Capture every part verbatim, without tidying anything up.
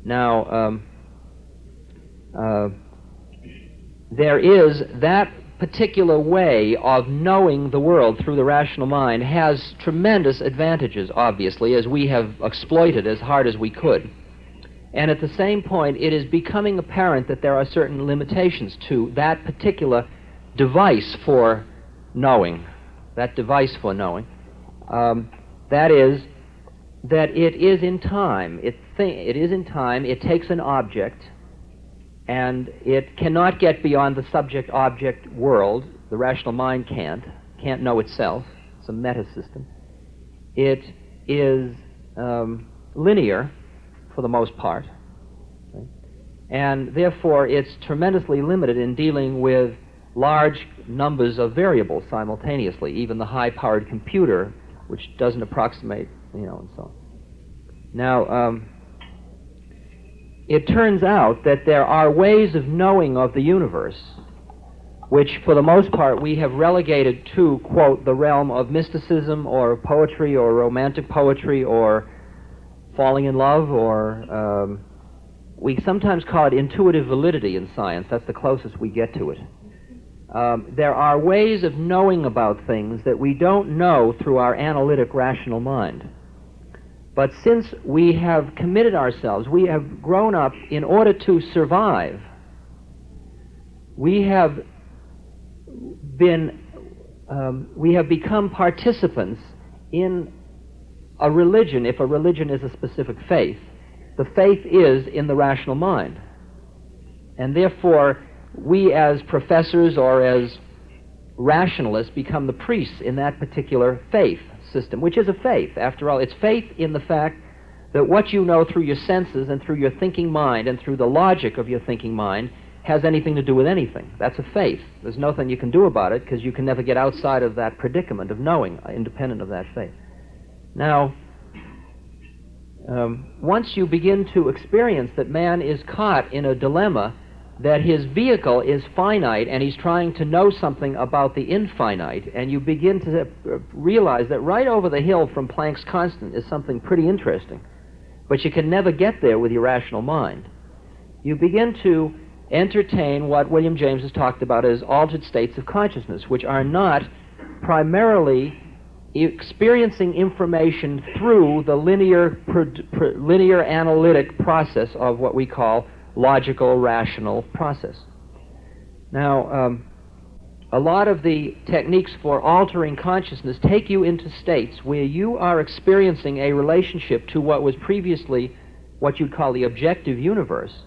Now, um, uh, there is that particular way of knowing the world through the rational mind has tremendous advantages, obviously, as we have exploited as hard as we could. And at the same point, it is becoming apparent that there are certain limitations to that particular device for knowing, that device for knowing. Um, that is, that it is in time. It, th- it is in time. It takes an object, and it cannot get beyond the subject-object world. The rational mind can't, can't know itself. It's a meta-system. It is um, linear, for the most part, okay? And therefore it's tremendously limited in dealing with large numbers of variables simultaneously, even the high-powered computer, which doesn't approximate, you know, and so on. Now, um, it turns out that there are ways of knowing of the universe which, for the most part, we have relegated to, quote, the realm of mysticism or poetry or romantic poetry or falling in love, or um, we sometimes call it intuitive validity in science. That's the closest we get to it. Um, there are ways of knowing about things that we don't know through our analytic rational mind. But since we have committed ourselves, we have grown up in order to survive, we have been, um, we have become participants in a religion, if a religion is a specific faith. The faith is in the rational mind. And therefore, we as professors or as rationalists become the priests in that particular faith system, which is a faith. After all, it's faith in the fact that what you know through your senses and through your thinking mind and through the logic of your thinking mind has anything to do with anything. That's a faith. There's nothing you can do about it because you can never get outside of that predicament of knowing, independent of that faith. Now, um, once you begin to experience that man is caught in a dilemma, that his vehicle is finite and he's trying to know something about the infinite, and you begin to realize that right over the hill from Planck's constant is something pretty interesting, but you can never get there with your rational mind. You begin to entertain what William James has talked about as altered states of consciousness, which are not primarily experiencing information through the linear, pr- pr- linear analytic process of what we call logical, rational process. Now, um, a lot of the techniques for altering consciousness take you into states where you are experiencing a relationship to what was previously what you'd call the objective universe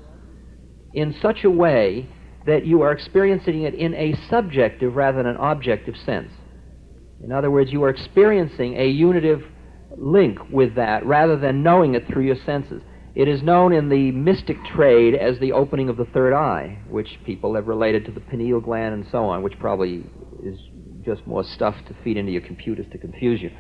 in such a way that you are experiencing it in a subjective rather than an objective sense. In other words, you are experiencing a unitive link with that rather than knowing it through your senses. It is known in the mystic trade as the opening of the third eye, which people have related to the pineal gland and so on, which probably is just more stuff to feed into your computers to confuse you.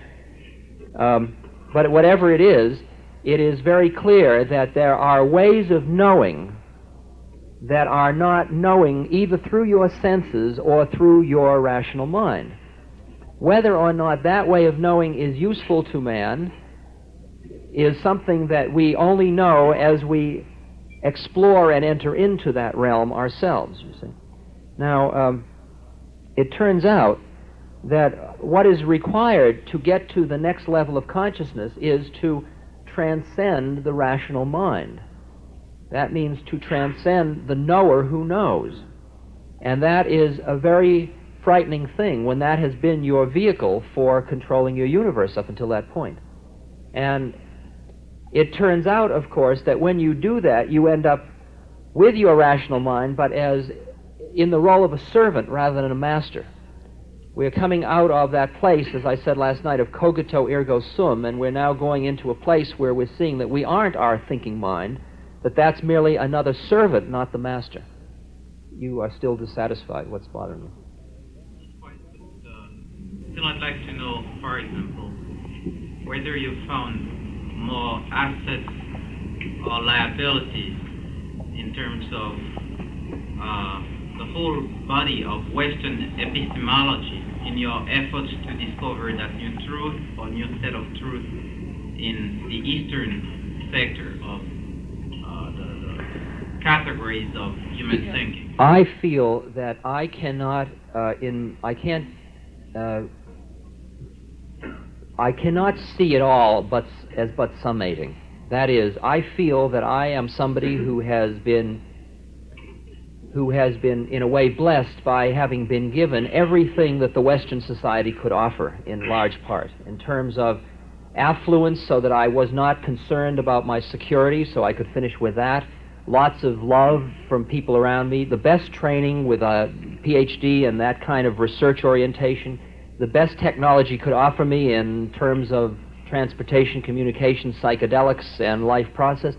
Um, but whatever it is, it is very clear that there are ways of knowing that are not knowing either through your senses or through your rational mind. Whether or not that way of knowing is useful to man is something that we only know as we explore and enter into that realm ourselves, you see. Now, um, it turns out that what is required to get to the next level of consciousness is to transcend the rational mind. That means to transcend the knower who knows. And that is a very frightening thing when that has been your vehicle for controlling your universe up until that point. And it turns out, of course, that when you do that, you end up with your rational mind, but as in the role of a servant rather than a master. We're coming out of that place, as I said last night, of cogito ergo sum, and we're now going into a place where we're seeing that we aren't our thinking mind, that that's merely another servant, not the master. You are still dissatisfied. What's bothering you? Still, I'd like to know, for example, whether you found more assets or liabilities in terms of uh, the whole body of Western epistemology in your efforts to discover that new truth or new set of truth in the Eastern sector of uh, categories of human thinking. I feel that I cannot, uh, in I can't, uh, I cannot see it all, but as but summating. That is, I feel that I am somebody who has been, who has been in a way blessed by having been given everything that the Western society could offer, in large part, in terms of affluence, so that I was not concerned about my security, so I could finish with that. Lots of love from people around me, the best training with a P H D and that kind of research orientation, the best technology could offer me in terms of transportation, communication, psychedelics, and life process.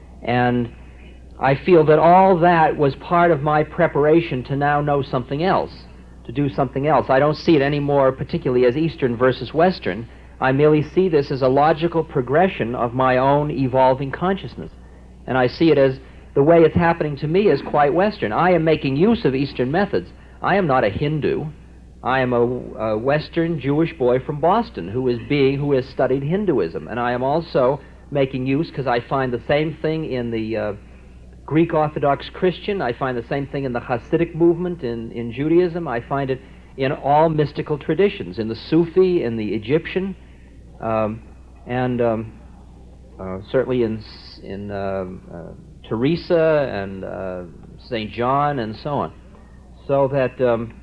And I feel that all that was part of my preparation to now know something else, to do something else. I don't see it anymore particularly as Eastern versus Western. I merely see this as a logical progression of my own evolving consciousness. And I see it as the way it's happening to me is quite Western. I am making use of Eastern methods. I am not a Hindu. I am a, a Western Jewish boy from Boston who is being, who has studied Hinduism. And I am also making use, because I find the same thing in the uh, Greek Orthodox Christian, I find the same thing in the Hasidic movement in, in Judaism, I find it in all mystical traditions, in the Sufi, in the Egyptian, um, and um, uh, certainly in, in uh, uh, Teresa and uh, Saint John and so on. So that um,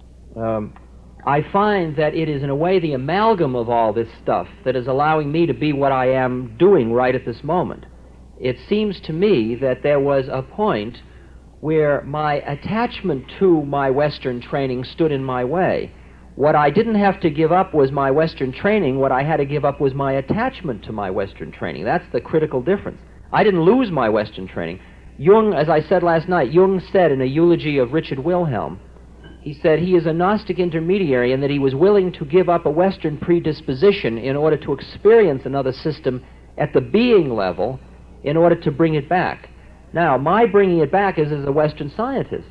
um, I find that it is in a way the amalgam of all this stuff that is allowing me to be what I am doing right at this moment. It seems to me that there was a point where my attachment to my Western training stood in my way. What I didn't have to give up was my Western training. What I had to give up was my attachment to my Western training. That's the critical difference. I didn't lose my Western training. Jung, as I said last night, Jung said in a eulogy of Richard Wilhelm, he said he is a Gnostic intermediary and that he was willing to give up a Western predisposition in order to experience another system at the being level in order to bring it back. Now, my bringing it back is as a Western scientist.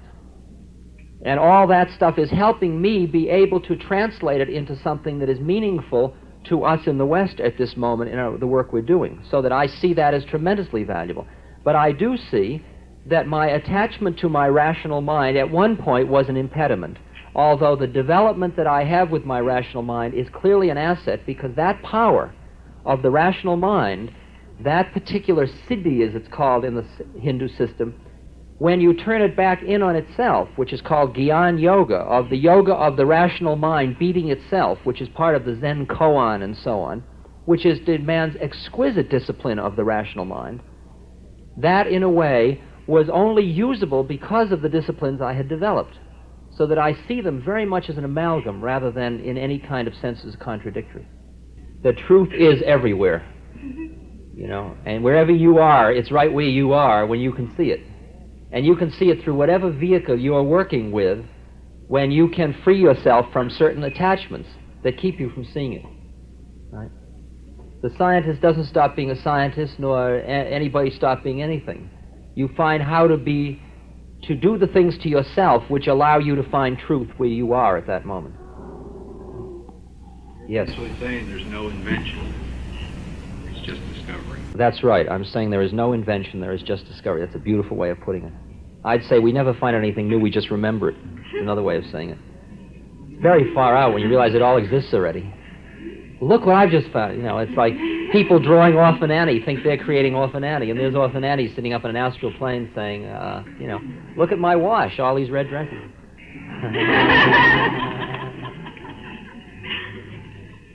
And all that stuff is helping me be able to translate it into something that is meaningful to us in the West at this moment in our, the work we're doing, so that I see that as tremendously valuable. But I do see that my attachment to my rational mind at one point was an impediment, although the development that I have with my rational mind is clearly an asset, because that power of the rational mind, that particular siddhi, as it's called in the Hindu system, when you turn it back in on itself, which is called Gyan Yoga, of the yoga of the rational mind beating itself, which is part of the Zen koan and so on, which is demands exquisite discipline of the rational mind, that in a way was only usable because of the disciplines I had developed, so that I see them very much as an amalgam rather than in any kind of sense as contradictory. The truth is everywhere, you know, and wherever you are, it's right where you are when you can see it. And you can see it through whatever vehicle you are working with when you can free yourself from certain attachments that keep you from seeing it. Right? The scientist doesn't stop being a scientist, nor a- anybody stop being anything. You find how to be, to do the things to yourself which allow you to find truth where you are at that moment. Yes? You're actually saying there's no invention. It's just discovery. That's right. I'm saying there is no invention, there is just discovery. That's a beautiful way of putting it. I'd say we never find anything new, we just remember it. Another way of saying it. It's very far out when you realize it all exists already. Look what I've just found. You know, it's like people drawing Orphan Annie think they're creating Orphan Annie, and there's Orphan Annie sitting up in an astral plane saying, uh, you know, look at my wash, all these red dresses.